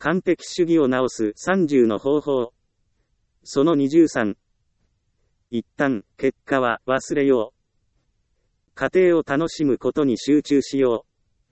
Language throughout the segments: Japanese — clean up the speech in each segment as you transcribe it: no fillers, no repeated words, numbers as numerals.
完璧主義を直す30の方法。その23。一旦、結果は忘れよう。過程を楽しむことに集中しよう。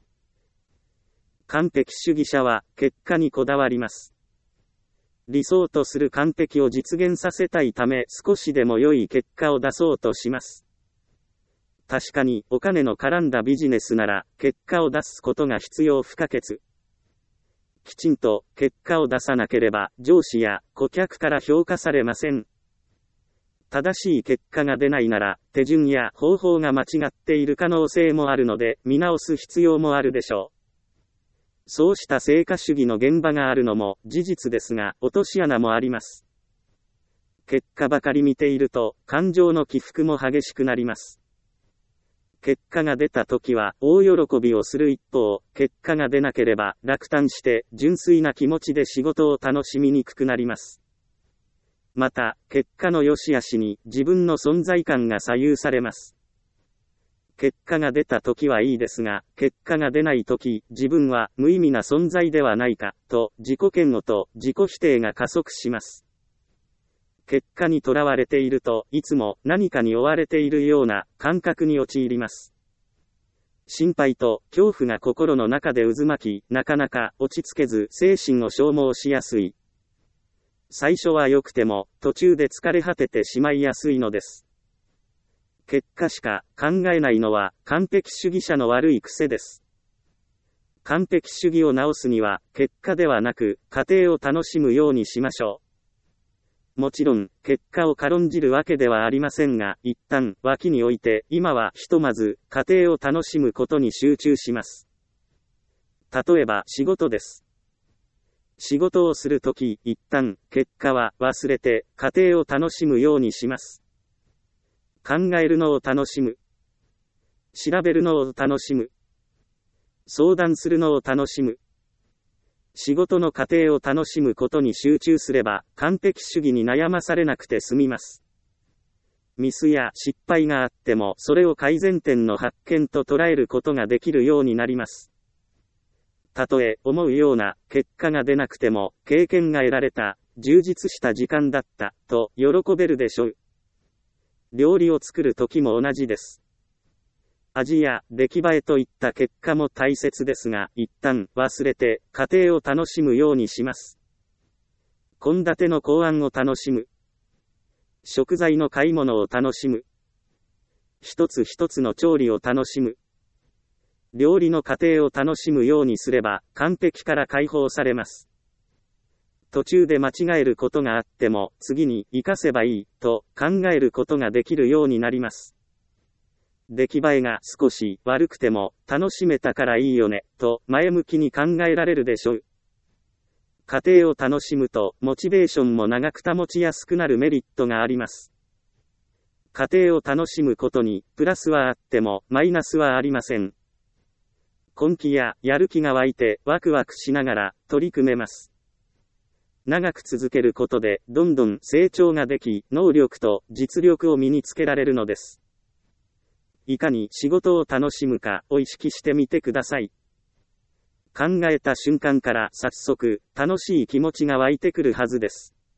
完璧主義者は結果にこだわります。理想とする完璧を実現させたいため少しでも良い結果を出そうとします。確かにお金の絡んだビジネスなら結果を出すことが必要不可欠。きちんと結果を出さなければ上司や顧客から評価されません。正しい結果が出ないなら手順や方法が間違っている可能性もあるので見直す必要もあるでしょう。そうした成果主義の現場があるのも事実ですが、落とし穴もあります。結果ばかり見ていると感情の起伏も激しくなります。結果が出た時は大喜びをする一方、結果が出なければ落胆して純粋な気持ちで仕事を楽しみにくくなります。また、結果の良し悪しに自分の存在感が左右されます。結果が出た時はいいですが、結果が出ない時、自分は無意味な存在ではないか、と自己嫌悪と自己否定が加速します。結果にとらわれていると、いつも何かに追われているような感覚に陥ります。心配と恐怖が心の中で渦巻き、なかなか落ち着けず精神を消耗しやすい。最初は良くても、途中で疲れ果ててしまいやすいのです。結果しか考えないのは完璧主義者の悪い癖です。完璧主義を直すには結果ではなく過程を楽しむようにしましょう。もちろん結果を軽んじるわけではありませんが、一旦脇に置いて今はひとまず過程を楽しむことに集中します。例えば仕事です。仕事をするとき一旦結果は忘れて過程を楽しむようにします。考えるのを楽しむ。調べるのを楽しむ。相談するのを楽しむ。仕事の過程を楽しむことに集中すれば、完璧主義に悩まされなくて済みます。ミスや失敗があっても、それを改善点の発見と捉えることができるようになります。たとえ思うような結果が出なくても、経験が得られた、充実した時間だった、と喜べるでしょう。料理を作る時も同じです。味や出来栄えといった結果も大切ですが、一旦忘れて過程を楽しむようにします。献立の考案を楽しむ。食材の買い物を楽しむ。一つ一つの調理を楽しむ。料理の過程を楽しむようにすれば、完璧から解放されます。途中で間違えることがあっても、次に活かせばいい、と考えることができるようになります。出来栄えが少し悪くても、楽しめたからいいよね、と前向きに考えられるでしょう。過程を楽しむと、モチベーションも長く保ちやすくなるメリットがあります。過程を楽しむことに、プラスはあっても、マイナスはありません。根気ややる気が湧いて、ワクワクしながら、取り組めます。長く続けることで、どんどん成長ができ、能力と実力を身につけられるのです。いかに仕事を楽しむかを意識してみてください。考えた瞬間から早速、楽しい気持ちが湧いてくるはずです。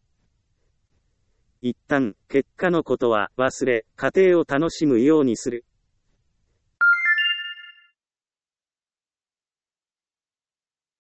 一旦、結果のことは忘れ、過程を楽しむようにする。